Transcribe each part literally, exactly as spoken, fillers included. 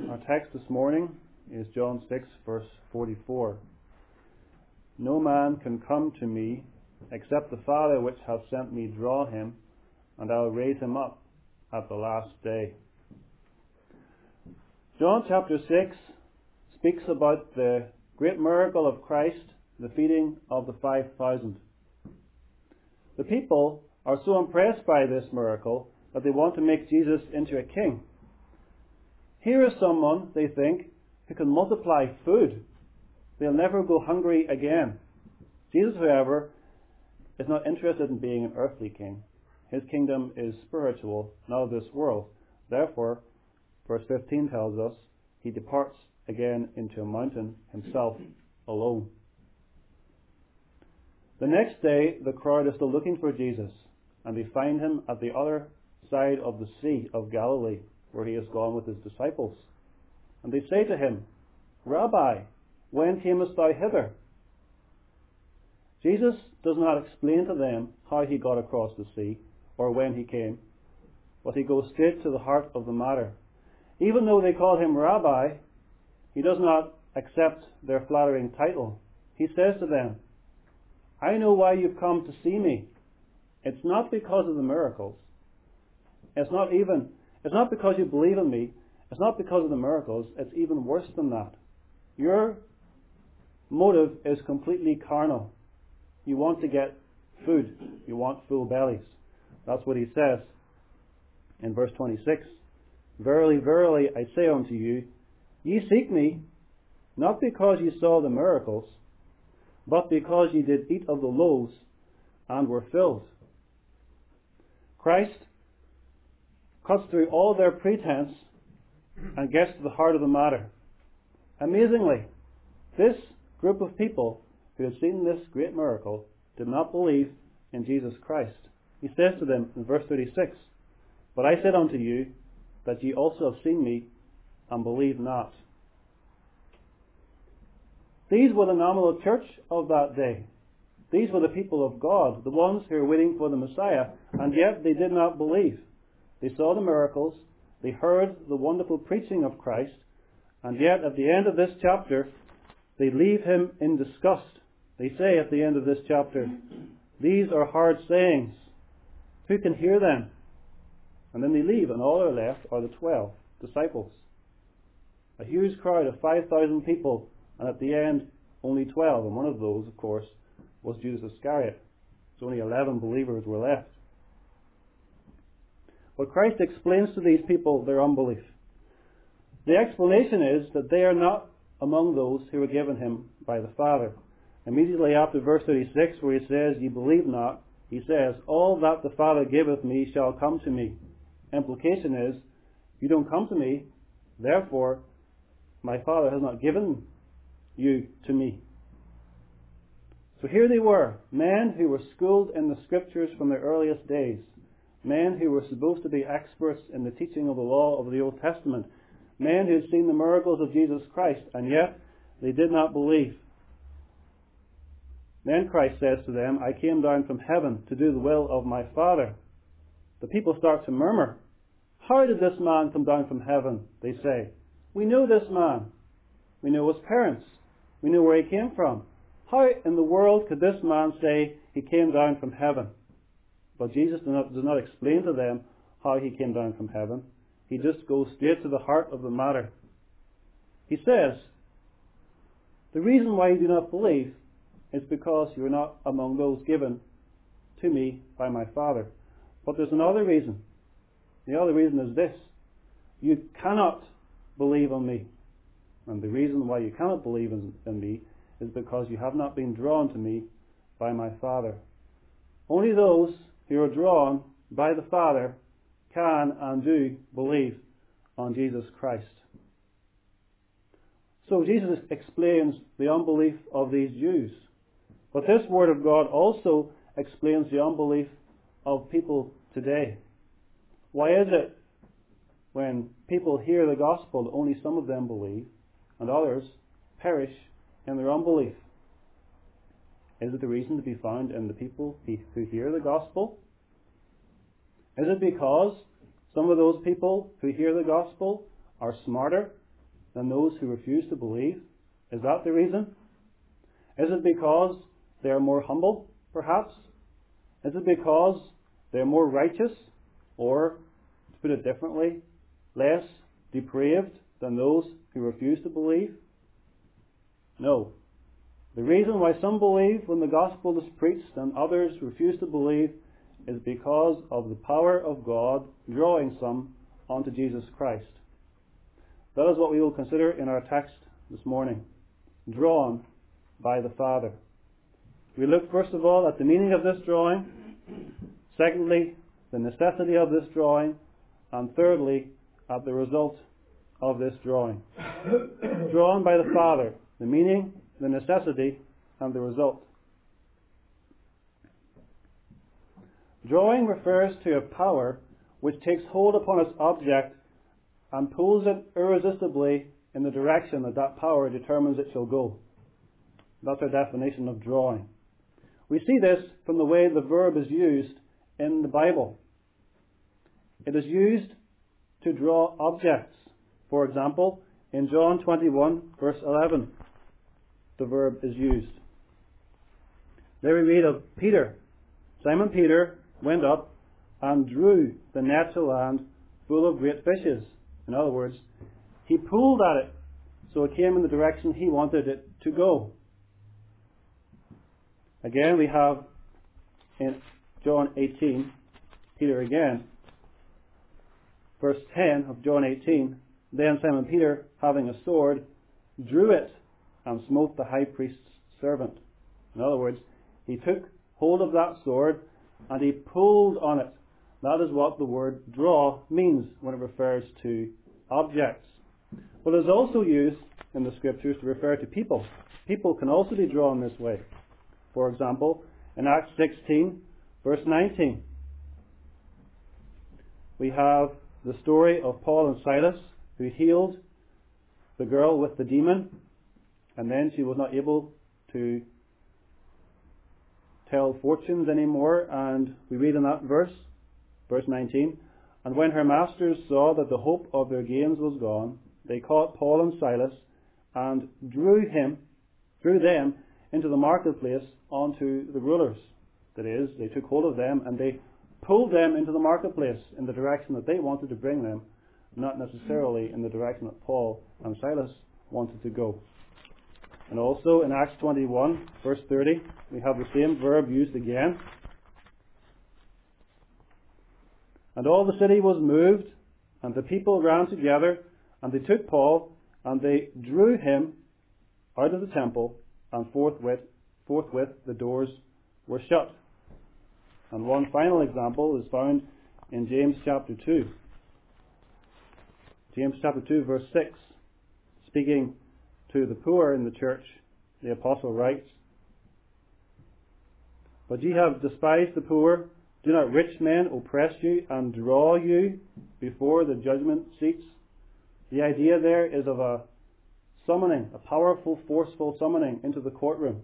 Our text this morning is John six, verse forty-four. No man can come to me except the Father which hath sent me draw him, and I will raise him up at the last day. John chapter six speaks about the great miracle of Christ, the feeding of the five thousand. The people are so impressed by this miracle that they want to make Jesus into a king. Here is someone, they think, who can multiply food. They'll never go hungry again. Jesus, however, is not interested in being an earthly king. His kingdom is spiritual, not of this world. Therefore, verse fifteen tells us, he departs again into a mountain himself alone. The next day, the crowd is still looking for Jesus, and they find him at the other side of the Sea of Galilee, where he has gone with his disciples. And they say to him, Rabbi, when camest thou hither? Jesus does not explain to them how he got across the sea, or when he came, but he goes straight to the heart of the matter. Even though they call him Rabbi, he does not accept their flattering title. He says to them, I know why you've come to see me. It's not because of the miracles. It's not even It's not because you believe in me. It's not because of the miracles. It's even worse than that. Your motive is completely carnal. You want to get food. You want full bellies. That's what he says in verse twenty-six. Verily, verily, I say unto you, ye seek me, not because ye saw the miracles, but because ye did eat of the loaves and were filled. Christ cuts through all their pretense and gets to the heart of the matter. Amazingly, this group of people who had seen this great miracle did not believe in Jesus Christ. He says to them in verse thirty-six, But I said unto you that ye also have seen me and believe not. These were the nominal church of that day. These were the people of God, the ones who were waiting for the Messiah, and yet they did not believe. They saw the miracles, they heard the wonderful preaching of Christ, and yet at the end of this chapter, they leave him in disgust. They say at the end of this chapter, these are hard sayings. Who can hear them? And then they leave, and all are left are the twelve disciples. A huge crowd of five thousand people, and at the end, only twelve, and one of those, of course, was Judas Iscariot. So only eleven believers were left. But Christ explains to these people their unbelief. The explanation is that they are not among those who were given him by the Father. Immediately after verse thirty-six, where he says, Ye believe not, he says, All that the Father giveth me shall come to me. Implication is, you don't come to me, therefore my Father has not given you to me. So here they were, men who were schooled in the Scriptures from their earliest days. Men who were supposed to be experts in the teaching of the law of the Old Testament. Men who had seen the miracles of Jesus Christ, and yet they did not believe. Then Christ says to them, I came down from heaven to do the will of my Father. The people start to murmur. How did this man come down from heaven? They say. We know this man. We know his parents. We know where he came from. How in the world could this man say he came down from heaven? But Jesus does not, does not explain to them how he came down from heaven. He just goes straight to the heart of the matter. He says, the reason why you do not believe is because you are not among those given to me by my Father. But there's another reason. The other reason is this. You cannot believe on me. And the reason why you cannot believe in, in me is because you have not been drawn to me by my Father. Only those who are drawn by the Father can and do believe on Jesus Christ. So Jesus explains the unbelief of these Jews. But this Word of God also explains the unbelief of people today. Why is it when people hear the gospel that only some of them believe and others perish in their unbelief? Is it the reason to be found in the people who hear the gospel? Is it because some of those people who hear the gospel are smarter than those who refuse to believe? Is that the reason? Is it because they are more humble, perhaps? Is it because they are more righteous? Or, to put it differently, less depraved than those who refuse to believe? No. The reason why some believe when the gospel is preached and others refuse to believe is because of the power of God drawing some onto Jesus Christ. That is what we will consider in our text this morning. Drawn by the Father. We look first of all at the meaning of this drawing. Secondly, the necessity of this drawing. And thirdly, at the result of this drawing. Drawn by the Father. The meaning, the necessity, and the result. Drawing refers to a power which takes hold upon its object and pulls it irresistibly in the direction that that power determines it shall go. That's our definition of drawing. We see this from the way the verb is used in the Bible. It is used to draw objects. For example, in John twenty-one, verse eleven, the verb is used. There we read of Peter. Simon Peter went up and drew the net to land full of great fishes. In other words, he pulled at it so it came in the direction he wanted it to go. Again, we have in John eighteen, Peter again, verse ten of John eighteen, then Simon Peter, having a sword, drew it and smote the high priest's servant. In other words, he took hold of that sword and he pulled on it. That is what the word draw means when it refers to objects. But it is also used in the scriptures to refer to people. People can also be drawn this way. For example, in Acts sixteen, verse nineteen, we have the story of Paul and Silas who healed the girl with the demon, and then she was not able to tell fortunes anymore, and we read in that verse, verse nineteen, and when her masters saw that the hope of their gains was gone, they caught Paul and Silas and drew him, drew them into the marketplace onto the rulers. That is, they took hold of them and they pulled them into the marketplace in the direction that they wanted to bring them, not necessarily in the direction that Paul and Silas wanted to go. And also in Acts twenty-one, verse thirty, we have the same verb used again. And all the city was moved, and the people ran together, and they took Paul, and they drew him out of the temple, and forthwith, forthwith the doors were shut. And one final example is found in James chapter two. James chapter two, verse six, speaking to the poor in the church, the apostle writes, but ye have despised the poor. Do not rich men oppress you and draw you before the judgment seats? The idea there is of a summoning, a powerful, forceful summoning into the courtroom.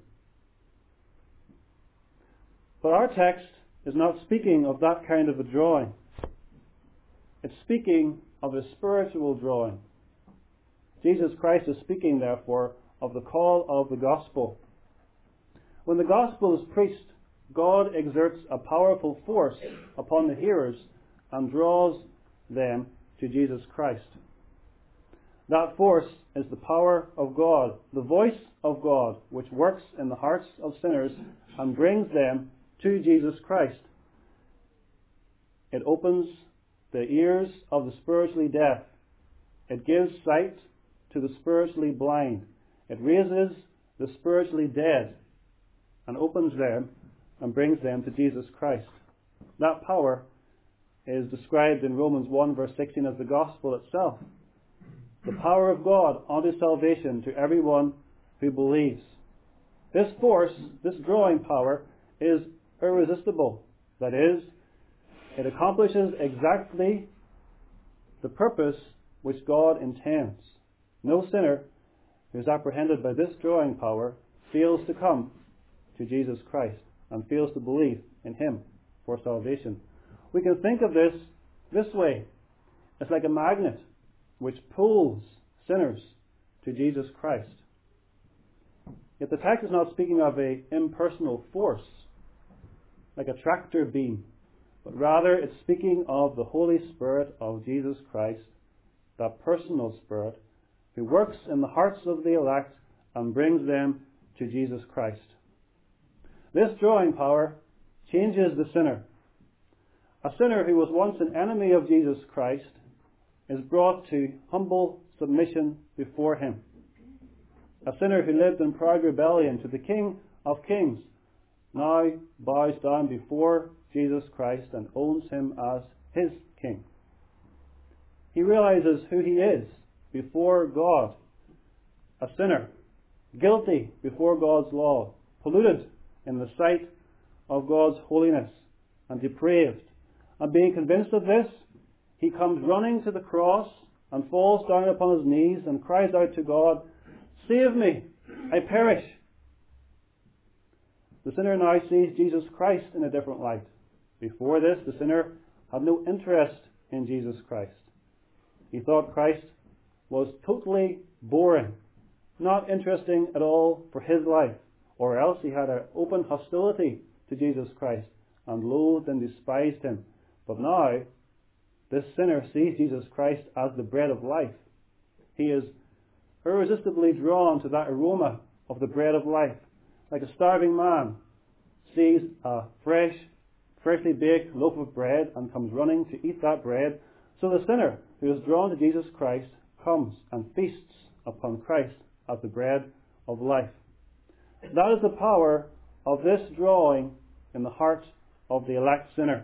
But our text is not speaking of that kind of a drawing. It's speaking of a spiritual drawing. Jesus Christ is speaking, therefore, of the call of the gospel. When the gospel is preached, God exerts a powerful force upon the hearers and draws them to Jesus Christ. That force is the power of God, the voice of God, which works in the hearts of sinners and brings them to Jesus Christ. It opens the ears of the spiritually deaf. It gives sight to the spiritually blind. It raises the spiritually dead and opens them and brings them to Jesus Christ. That power is described in Romans one verse sixteen as the gospel itself. The power of God unto salvation to everyone who believes. This force, this drawing power, is irresistible. That is, it accomplishes exactly the purpose which God intends. No sinner who is apprehended by this drawing power fails to come to Jesus Christ and fails to believe in Him for salvation. We can think of this this way. It's like a magnet which pulls sinners to Jesus Christ. Yet the text is not speaking of an impersonal force, like a tractor beam, but rather it's speaking of the Holy Spirit of Jesus Christ, that personal Spirit who works in the hearts of the elect and brings them to Jesus Christ. This drawing power changes the sinner. A sinner who was once an enemy of Jesus Christ is brought to humble submission before him. A sinner who lived in proud rebellion to the King of Kings now bows down before Jesus Christ and owns him as his King. He realizes who he is before God, a sinner, guilty before God's law, polluted in the sight of God's holiness, and depraved. And being convinced of this, he comes running to the cross and falls down upon his knees and cries out to God, "Save me, I perish." The sinner now sees Jesus Christ in a different light. Before this, the sinner had no interest in Jesus Christ. He thought Christ was totally boring, not interesting at all for his life, or else he had an open hostility to Jesus Christ and loathed and despised him. But now, this sinner sees Jesus Christ as the bread of life. He is irresistibly drawn to that aroma of the bread of life, like a starving man sees a fresh, freshly baked loaf of bread and comes running to eat that bread. So the sinner who is drawn to Jesus Christ comes and feasts upon Christ as the bread of life. That is the power of this drawing in the heart of the elect sinner.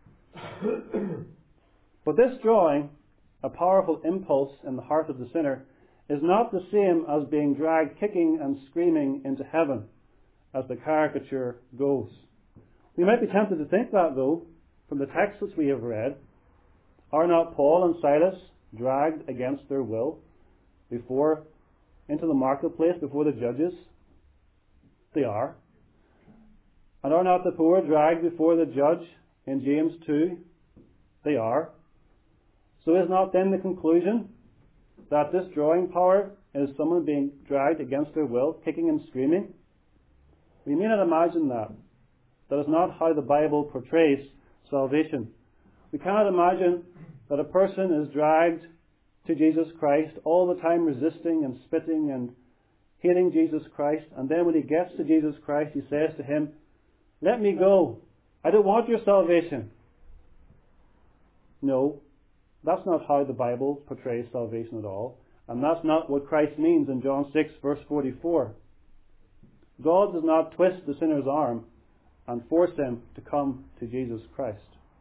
But this drawing, a powerful impulse in the heart of the sinner, is not the same as being dragged kicking and screaming into heaven, as the caricature goes. We might be tempted to think that, though, from the texts which we have read. Are not Paul and Silas dragged against their will before into the marketplace before the judges? They are. And are not the poor dragged before the judge in James two? They are. So is not then the conclusion that this drawing power is someone being dragged against their will, kicking and screaming? We may not imagine that. That is not how the Bible portrays salvation. We cannot imagine that a person is dragged to Jesus Christ, all the time resisting and spitting and hating Jesus Christ, and then when he gets to Jesus Christ, he says to him, "Let me go. I don't want your salvation." No, that's not how the Bible portrays salvation at all, and that's not what Christ means in John six, verse forty-four. God does not twist the sinner's arm and force him to come to Jesus Christ.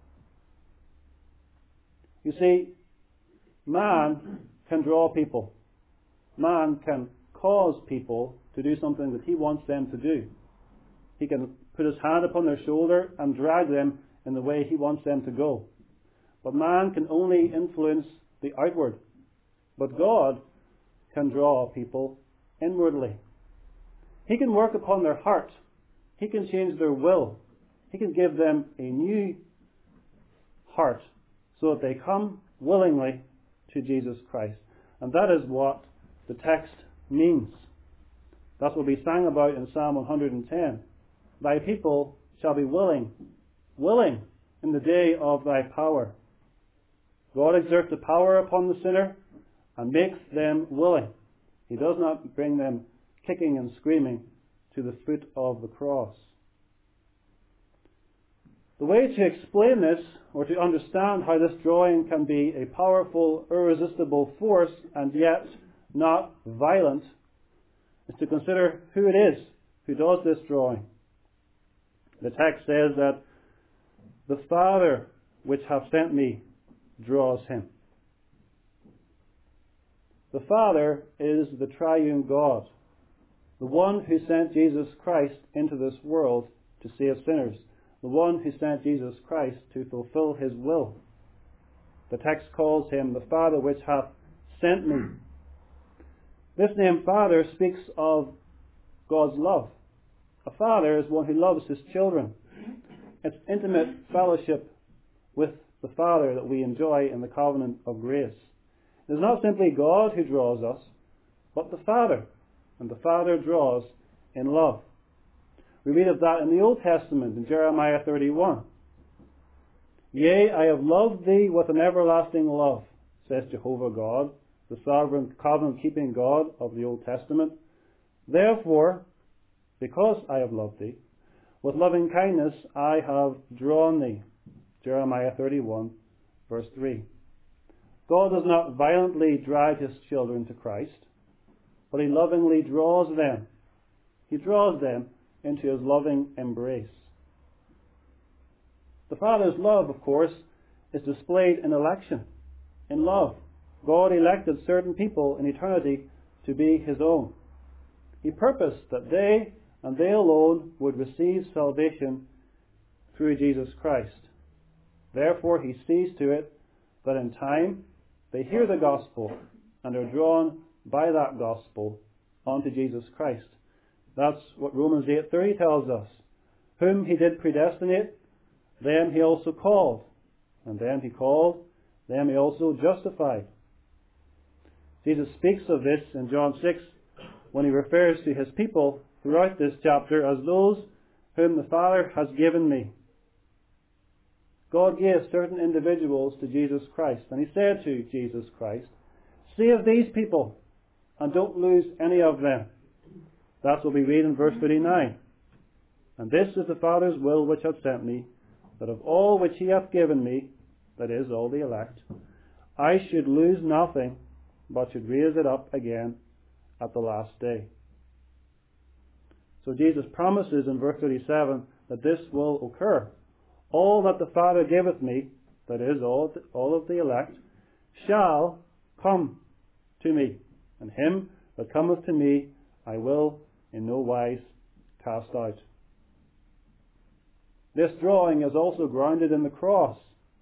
You see, man can draw people. Man can cause people to do something that he wants them to do. He can put his hand upon their shoulder and drag them in the way he wants them to go. But man can only influence the outward. But God can draw people inwardly. He can work upon their heart. He can change their will. He can give them a new heart so that they come willingly to Jesus Christ. And that is what the text means. That's what we sang about in Psalm one hundred ten. Thy people shall be willing, willing in the day of thy power. God exerts the power upon the sinner and makes them willing. He does not bring them kicking and screaming to the foot of the cross. The way to explain this, or to understand how this drawing can be a powerful, irresistible force and yet not violent, is to consider who it is who does this drawing. The text says that the Father which hath sent me draws him. The Father is the triune God, the one who sent Jesus Christ into this world to save sinners, the one who sent Jesus Christ to fulfill his will. The text calls him the Father which hath sent me. This name Father speaks of God's love. A father is one who loves his children. It's intimate fellowship with the Father that we enjoy in the covenant of grace. It is not simply God who draws us, but the Father, and the Father draws in love. We read of that in the Old Testament in Jeremiah thirty-one. Yea, I have loved thee with an everlasting love, says Jehovah God, the sovereign covenant-keeping God of the Old Testament. Therefore, because I have loved thee, with loving kindness I have drawn thee. Jeremiah thirty-one, verse three. God does not violently drag his children to Christ, but he lovingly draws them. He draws them into his loving embrace. The Father's love, of course, is displayed in election, in love. God elected certain people in eternity to be his own. He purposed that they, and they alone, would receive salvation through Jesus Christ. Therefore, he sees to it that in time they hear the gospel and are drawn by that gospel onto Jesus Christ. That's what Romans eight thirty tells us. Whom he did predestinate, them he also called. And them he called, them he also justified. Jesus speaks of this in John six when he refers to his people throughout this chapter as those whom the Father has given me. God gave certain individuals to Jesus Christ, and he said to Jesus Christ, save these people and don't lose any of them. That's what we read in verse thirty-nine. And this is the Father's will which hath sent me, that of all which he hath given me, that is, all the elect, I should lose nothing, but should raise it up again at the last day. So Jesus promises in verse thirty-seven that this will occur. All that the Father giveth me, that is, all, all of the elect, shall come to me, and him that cometh to me I will in no wise cast out. This drawing is also grounded in the cross.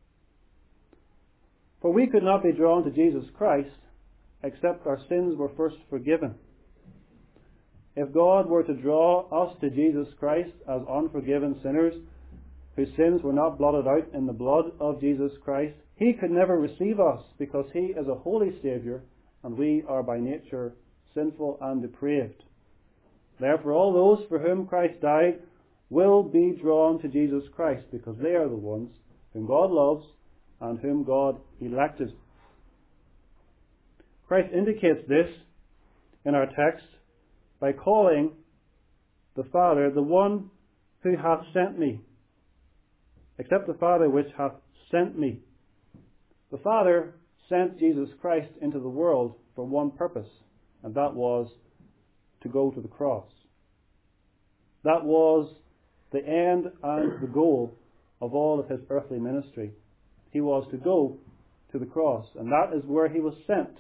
For we could not be drawn to Jesus Christ except our sins were first forgiven. If God were to draw us to Jesus Christ as unforgiven sinners, whose sins were not blotted out in the blood of Jesus Christ, he could never receive us because he is a holy Saviour and we are by nature sinful and depraved. Therefore, all those for whom Christ died will be drawn to Jesus Christ because they are the ones whom God loves and whom God elected. Christ indicates this in our text by calling the Father the one who hath sent me. Except the Father which hath sent me. The Father sent Jesus Christ into the world for one purpose, and that was to go to the cross. That was the end and the goal of all of his earthly ministry. He was to go to the cross, and that is where he was sent.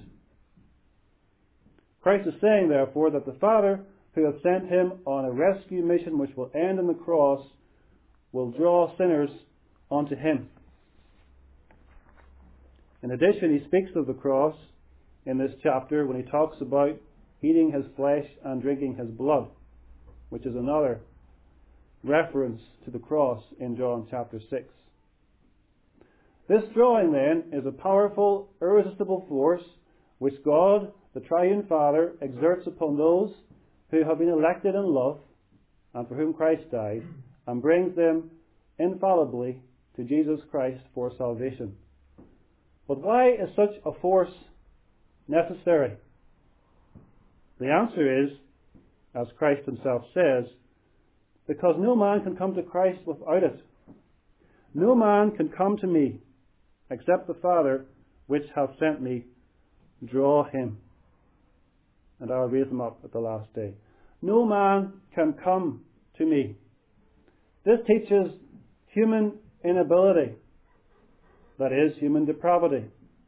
Christ is saying, therefore, that the Father who hath sent him on a rescue mission which will end in the cross will draw sinners onto him. In addition, he speaks of the cross in this chapter when he talks about eating his flesh and drinking his blood, which is another reference to the cross in John chapter six. This drawing, then, is a powerful, irresistible force which God, the Triune Father, exerts upon those who have been elected in love and for whom Christ died, and brings them infallibly to Jesus Christ for salvation. But why is such a force necessary? The answer is, as Christ himself says, because no man can come to Christ without it. No man can come to me except the Father which hath sent me draw him, and I will raise him up at the last day. No man can come to me. This teaches human inability, that is, human depravity.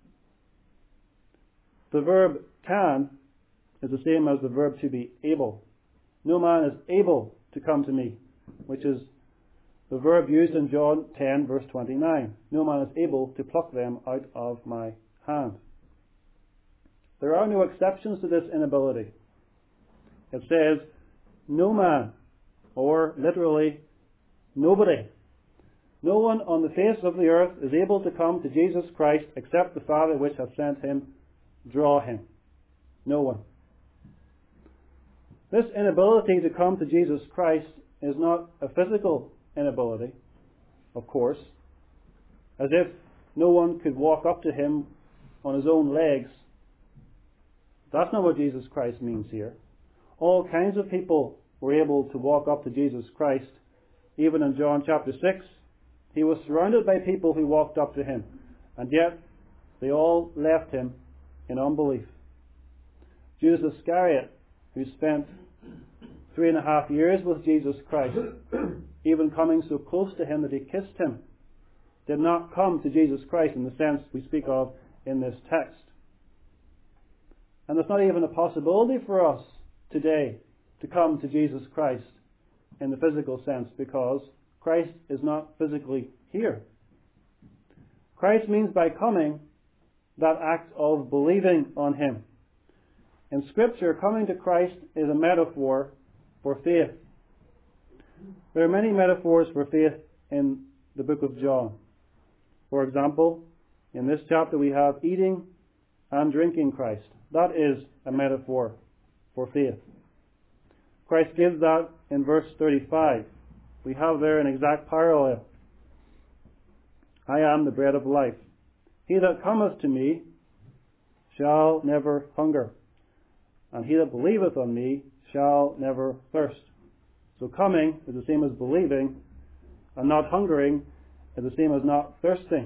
The verb can is the same as the verb to be able. No man is able to come to me, which is the verb used in John ten verse twenty-nine. No man is able to pluck them out of my hand. There are no exceptions to this inability. It says, no man, or literally, nobody. No one on the face of the earth is able to come to Jesus Christ except the Father which hath sent him draw him. No one. This inability to come to Jesus Christ is not a physical inability, of course, as if no one could walk up to him on his own legs. That's not what Jesus Christ means here. All kinds of people were able to walk up to Jesus Christ. Even in John chapter six, he was surrounded by people who walked up to him, and yet they all left him in unbelief. Judas Iscariot, who spent three and a half years with Jesus Christ, even coming so close to him that he kissed him, did not come to Jesus Christ in the sense we speak of in this text. And there's not even a possibility for us today to come to Jesus Christ in the physical sense, because Christ is not physically here. Christ means by coming that act of believing on him. In Scripture, coming to Christ is a metaphor for faith. There are many metaphors for faith in the book of John. For example, in this chapter we have eating and drinking Christ. That is a metaphor for faith. Christ gives that in verse thirty-five. We have there an exact parallel. I am the bread of life. He that cometh to me shall never hunger, and he that believeth on me shall never thirst. So coming is the same as believing, and not hungering is the same as not thirsting.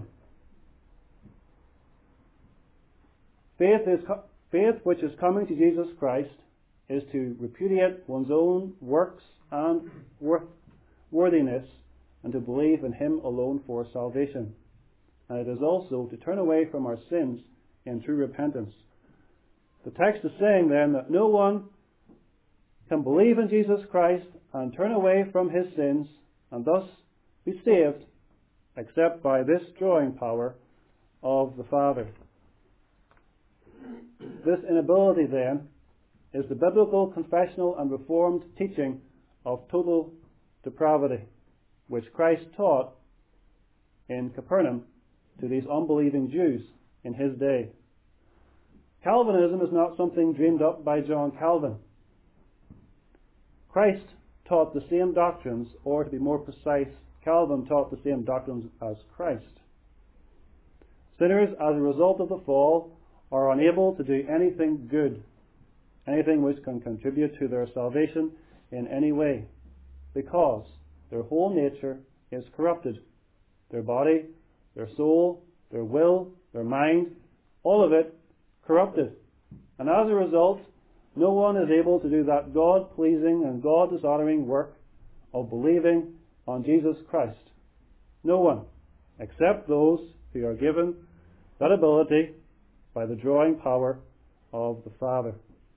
Faith is faith which is coming to Jesus Christ is to repudiate one's own works and worth, worthiness and to believe in him alone for salvation. And it is also to turn away from our sins in true repentance. The text is saying then that no one can believe in Jesus Christ and turn away from his sins and thus be saved except by this drawing power of the Father. This inability then is the biblical, confessional and reformed teaching of total depravity, which Christ taught in Capernaum to these unbelieving Jews in his day. Calvinism is not something dreamed up by John Calvin. Christ taught the same doctrines, or to be more precise, Calvin taught the same doctrines as Christ. Sinners, as a result of the fall, are unable to do anything good, anything which can contribute to their salvation in any way, because their whole nature is corrupted. Their body, their soul, their will, their mind, all of it corrupted. And as a result, no one is able to do that God-pleasing and God-dishonoring work of believing on Jesus Christ. No one, except those who are given that ability by the drawing power of the Father.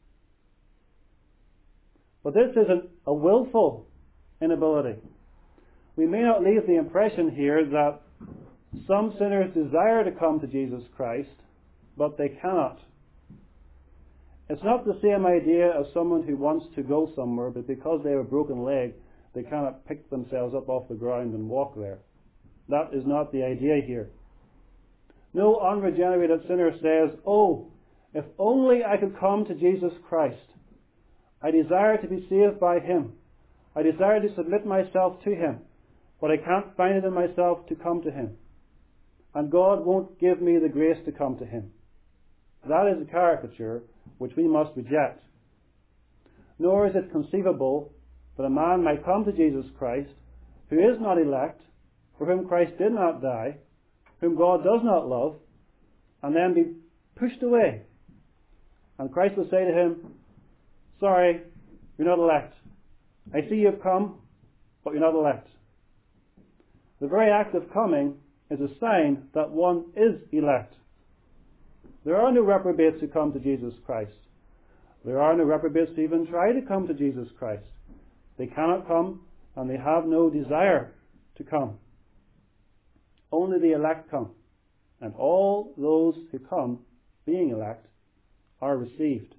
But this isn't a willful inability. We may not leave the impression here that some sinners desire to come to Jesus Christ, but they cannot. It's not the same idea as someone who wants to go somewhere, but because they have a broken leg, they cannot pick themselves up off the ground and walk there. That is not the idea here. No unregenerated sinner says, "Oh, if only I could come to Jesus Christ. I desire to be saved by him. I desire to submit myself to him, but I can't find it in myself to come to him. And God won't give me the grace to come to him." That is a caricature which we must reject. Nor is it conceivable that a man might come to Jesus Christ who is not elect, for whom Christ did not die, whom God does not love, and then be pushed away. And Christ will say to him, "Sorry, you're not elect. I see you've come, but you're not elect." The very act of coming is a sign that one is elect. There are no reprobates who come to Jesus Christ. There are no reprobates who even try to come to Jesus Christ. They cannot come, and they have no desire to come. Only the elect come, and all those who come, being elect, are received.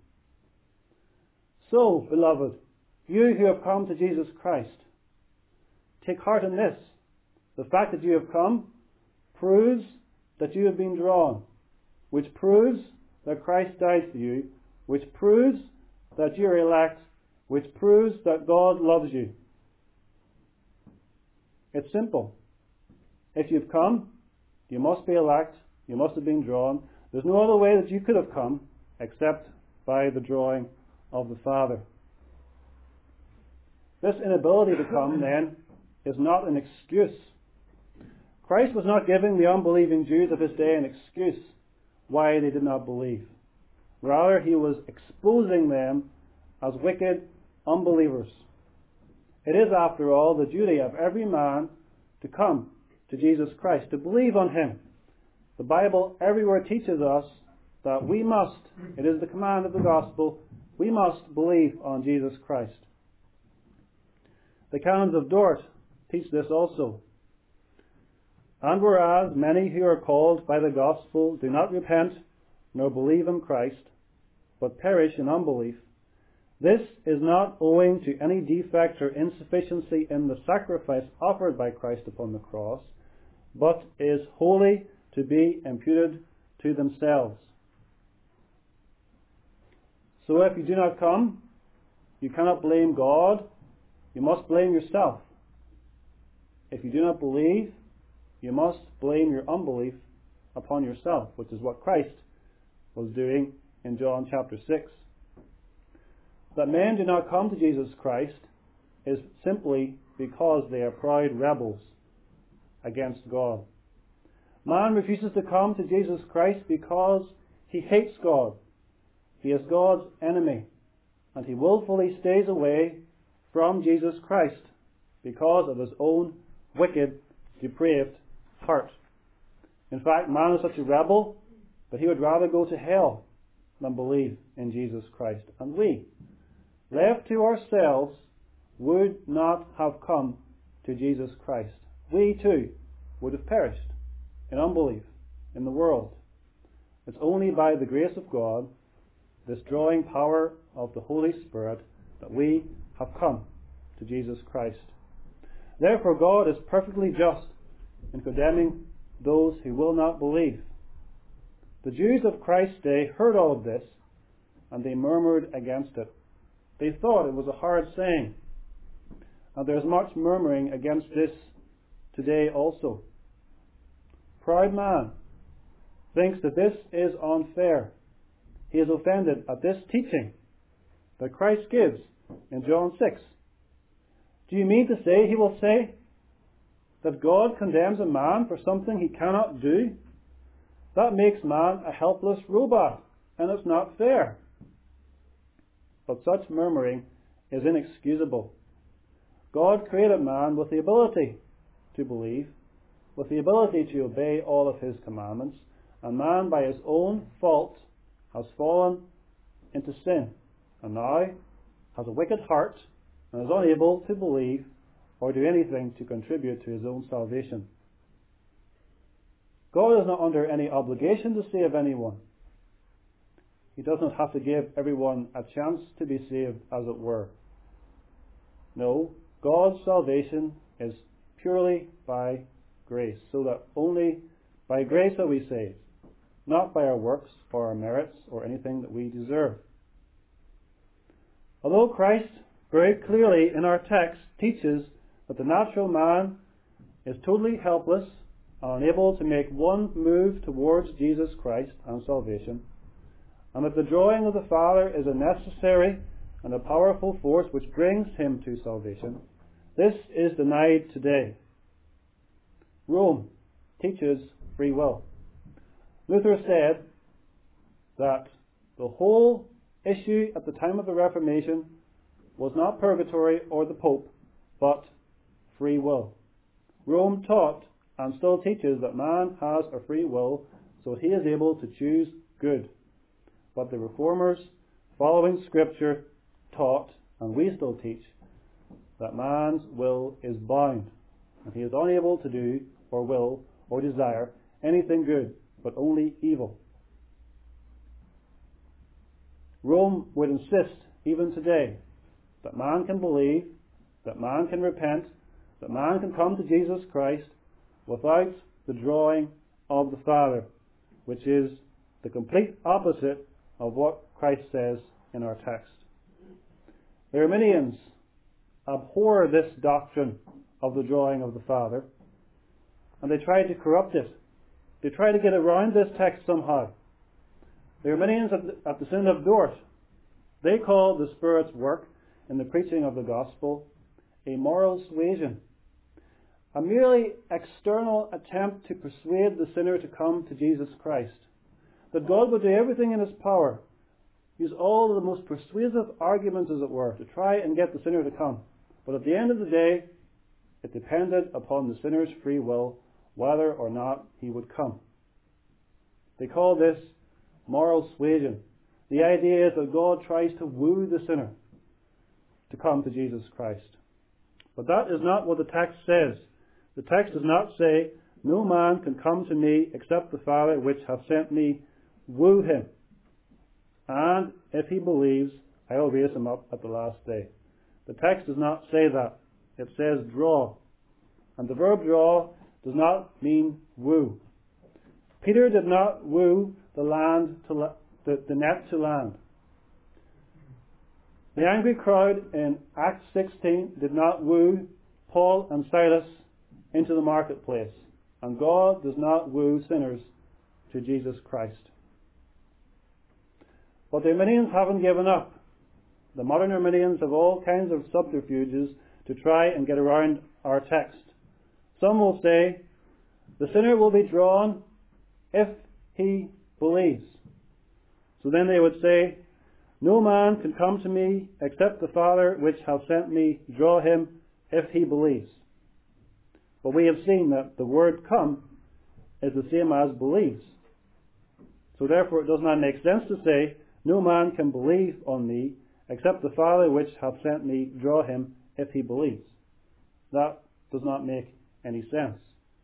So, beloved, you who have come to Jesus Christ, take heart in this. The fact that you have come proves that you have been drawn, which proves that Christ died for you, which proves that you are elect, which proves that God loves you. It's simple. If you've come, you must be elect, you must have been drawn. There's no other way that you could have come except by the drawing of the Father. This inability to come, then, is not an excuse. Christ was not giving the unbelieving Jews of his day an excuse why they did not believe. Rather, he was exposing them as wicked unbelievers. It is, after all, the duty of every man to come to Jesus Christ, to believe on him. The Bible everywhere teaches us that we must, it is the command of the gospel, we must believe on Jesus Christ. The canons of Dort teach this also. And whereas many who are called by the gospel do not repent nor believe in Christ, but perish in unbelief, this is not owing to any defect or insufficiency in the sacrifice offered by Christ upon the cross, but is wholly to be imputed to themselves. So if you do not come, you cannot blame God, you must blame yourself. If you do not believe, you must blame your unbelief upon yourself, which is what Christ was doing in John chapter six. That men do not come to Jesus Christ is simply because they are proud rebels against God. Man refuses to come to Jesus Christ because he hates God. He is God's enemy, and he willfully stays away from Jesus Christ because of his own wicked, depraved heart. In fact, man is such a rebel that he would rather go to hell than believe in Jesus Christ. And we, left to ourselves, would not have come to Jesus Christ. We too would have perished in unbelief in the world. It's only by the grace of God, this drawing power of the Holy Spirit, that we have come to Jesus Christ. Therefore, God is perfectly just in condemning those who will not believe. The Jews of Christ's day heard all of this, and they murmured against it. They thought it was a hard saying. And there is much murmuring against this today also. Proud man thinks that this is unfair. He is offended at this teaching that Christ gives in John six. Do you mean to say, he will say, that God condemns a man for something he cannot do? That makes man a helpless robot, and it's not fair. But such murmuring is inexcusable. God created man with the ability to believe, with the ability to obey all of his commandments, and man by his own fault has fallen into sin, and now has a wicked heart, and is unable to believe or do anything to contribute to his own salvation. God is not under any obligation to save anyone. He does not have to give everyone a chance to be saved, as it were. No, God's salvation is purely by grace, so that only by grace are we saved, not by our works or our merits or anything that we deserve. Although Christ very clearly in our text teaches that the natural man is totally helpless and unable to make one move towards Jesus Christ and salvation, and that the drawing of the Father is a necessary and a powerful force which brings him to salvation, this is denied today. Rome teaches free will. Luther said that the whole issue at the time of the Reformation was not purgatory or the Pope, but free will. Rome taught and still teaches that man has a free will, so he is able to choose good. But the Reformers, following Scripture, taught, and we still teach, that man's will is bound, and he is unable to do, or will, or desire anything good, but only evil. Rome would insist, even today, that man can believe, that man can repent, that man can come to Jesus Christ without the drawing of the Father, which is the complete opposite of what Christ says in our text. The Arminians abhor this doctrine of the drawing of the Father, and they try to corrupt it. They try to get around this text somehow. The Arminians at the, at the Synod of Dort, they call the Spirit's work in the preaching of the gospel a moral suasion, a merely external attempt to persuade the sinner to come to Jesus Christ. That God would do everything in His power, use all the most persuasive arguments, as it were, to try and get the sinner to come. But at the end of the day, it depended upon the sinner's free will whether or not he would come. They call this moral suasion. The idea is that God tries to woo the sinner to come to Jesus Christ. But that is not what the text says. The text does not say, "No man can come to me except the Father which hath sent me woo him. And if he believes, I will raise him up at the last day." The text does not say that. It says draw. And the verb draw does not mean woo. Peter did not woo the land to la- the, the net to land. The angry crowd in Acts sixteen did not woo Paul and Silas into the marketplace. And God does not woo sinners to Jesus Christ. But the Arminians haven't given up. The modern Arminians have all kinds of subterfuges to try and get around our text. Some will say, the sinner will be drawn if he believes. So then they would say, no man can come to me except the Father which hath sent me draw him if he believes. But we have seen that the word come is the same as believes. So therefore it does not make sense to say, no man can believe on me except the Father which hath sent me draw him if he believes. That does not make any sense.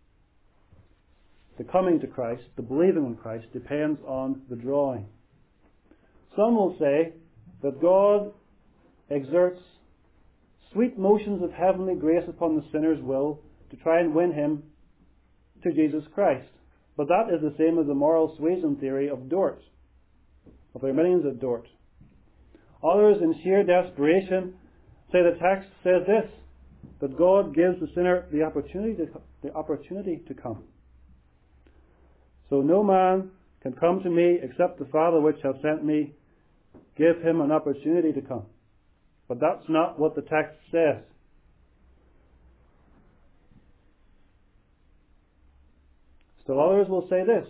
The coming to Christ, the believing in Christ, depends on the drawing. Some will say that God exerts sweet motions of heavenly grace upon the sinner's will to try and win him to Jesus Christ. But that is the same as the moral suasion theory of Dort, of the Arminians at Dort. Others, in sheer desperation, say the text says this, that God gives the sinner the opportunity to, the opportunity to come. So no man can come to me except the Father which hath sent me give him an opportunity to come. But that's not what the text says. Still others will say this,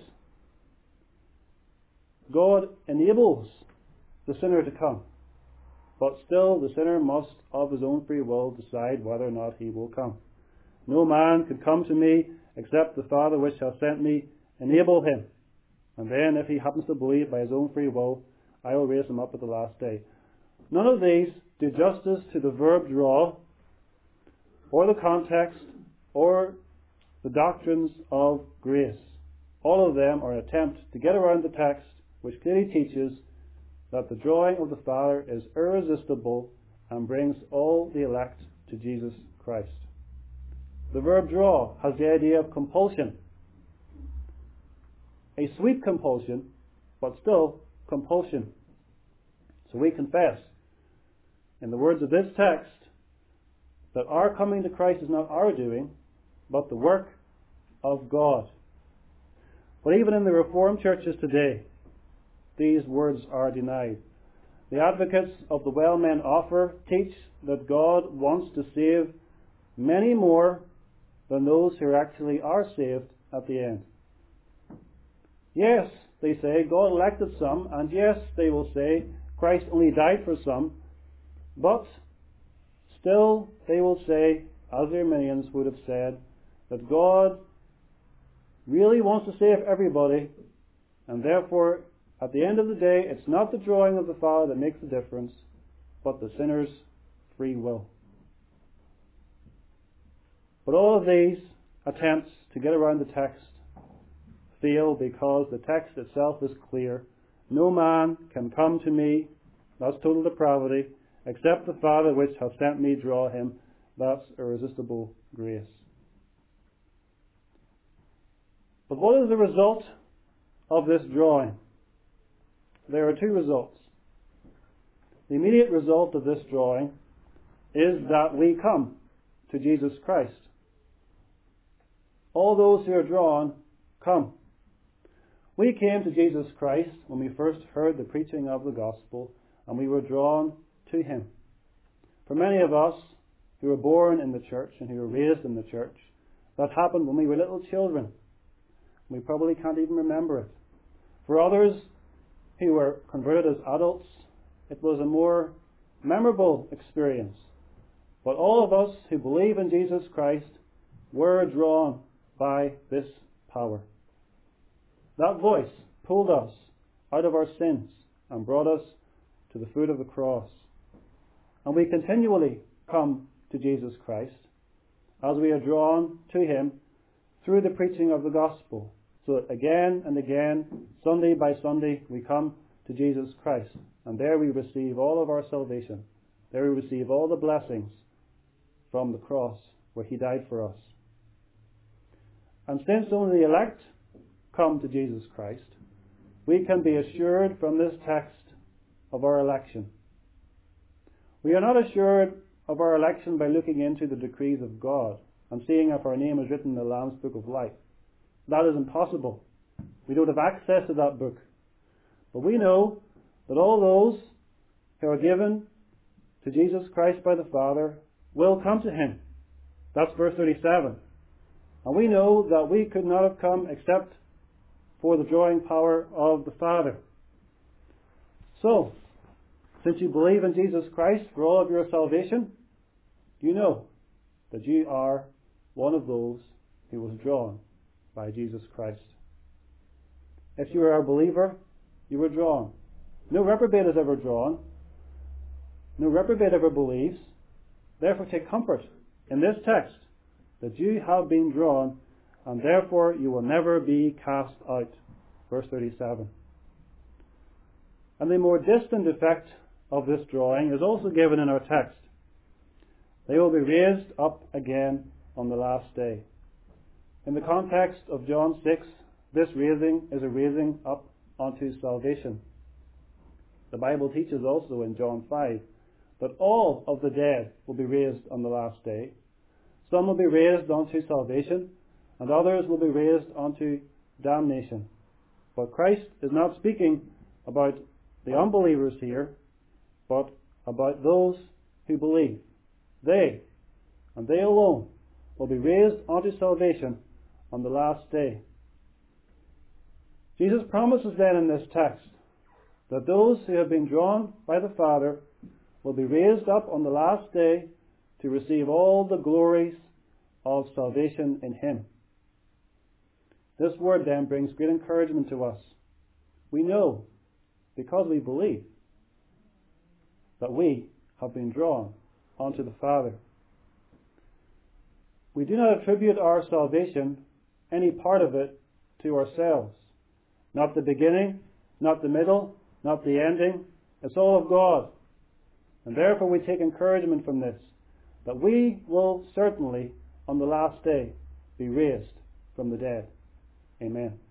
God enables the sinner to come, but still the sinner must of his own free will decide whether or not he will come. No man can come to me except the Father which hath sent me enable him. And then if he happens to believe by his own free will, I will raise him up at the last day. None of these do justice to the verb draw, or the context, or the doctrines of grace. All of them are an attempt to get around the text, which clearly teaches that the drawing of the Father is irresistible and brings all the elect to Jesus Christ. The verb draw has the idea of compulsion. A sweet compulsion, but still compulsion. So we confess, in the words of this text, that our coming to Christ is not our doing, but the work of God. But even in the Reformed churches today, these words are denied. The advocates of the well men offer teach that God wants to save many more than those who actually are saved at the end. Yes, they say, God elected some, and yes, they will say, Christ only died for some, but still they will say, as the Arminians would have said, that God really wants to save everybody, and therefore, at the end of the day, it's not the drawing of the Father that makes the difference, but the sinner's free will. But all of these attempts to get around the text fail because the text itself is clear. No man can come to me, that's total depravity, except the Father which hath sent me draw him. That's irresistible grace. But what is the result of this drawing? There are two results. The immediate result of this drawing is that we come to Jesus Christ. All those who are drawn come. We came to Jesus Christ when we first heard the preaching of the gospel, and we were drawn to Him. For many of us who were born in the church and who were raised in the church, that happened when we were little children. We probably can't even remember it. For others who were converted as adults, it was a more memorable experience. But all of us who believe in Jesus Christ were drawn by this power. That voice pulled us out of our sins and brought us to the foot of the cross. And we continually come to Jesus Christ as we are drawn to Him through the preaching of the gospel. So that again and again, Sunday by Sunday, we come to Jesus Christ. And there we receive all of our salvation. There we receive all the blessings from the cross where He died for us. And since only the elect come to Jesus Christ, we can be assured from this text of our election. We are not assured of our election by looking into the decrees of God and seeing if our name is written in the Lamb's Book of Life. That is impossible. We don't have access to that book. But we know that all those who are given to Jesus Christ by the Father will come to Him. That's verse thirty-seven. And we know that we could not have come except for the drawing power of the Father. So, since you believe in Jesus Christ for all of your salvation, you know that you are one of those who was drawn by Jesus Christ. If you are a believer, you were drawn. No reprobate is ever drawn. No reprobate ever believes. Therefore take comfort in this text that you have been drawn, and therefore you will never be cast out. Verse thirty-seven. And the more distant effect of this drawing is also given in our text. They will be raised up again on the last day. In the context of John six, this raising is a raising up unto salvation. The Bible teaches also in John five that all of the dead will be raised on the last day. Some will be raised unto salvation, and others will be raised unto damnation. But Christ is not speaking about the unbelievers here, but about those who believe. They, and they alone, will be raised unto salvation on the last day. Jesus promises then in this text that those who have been drawn by the Father will be raised up on the last day to receive all the glories of salvation in Him. This word then brings great encouragement to us. We know, because we believe, that we have been drawn unto the Father. We do not attribute our salvation, any part of it, to ourselves. Not the beginning, not the middle, not the ending. It's all of God. And therefore we take encouragement from this, that we will certainly, on the last day, be raised from the dead. Amen.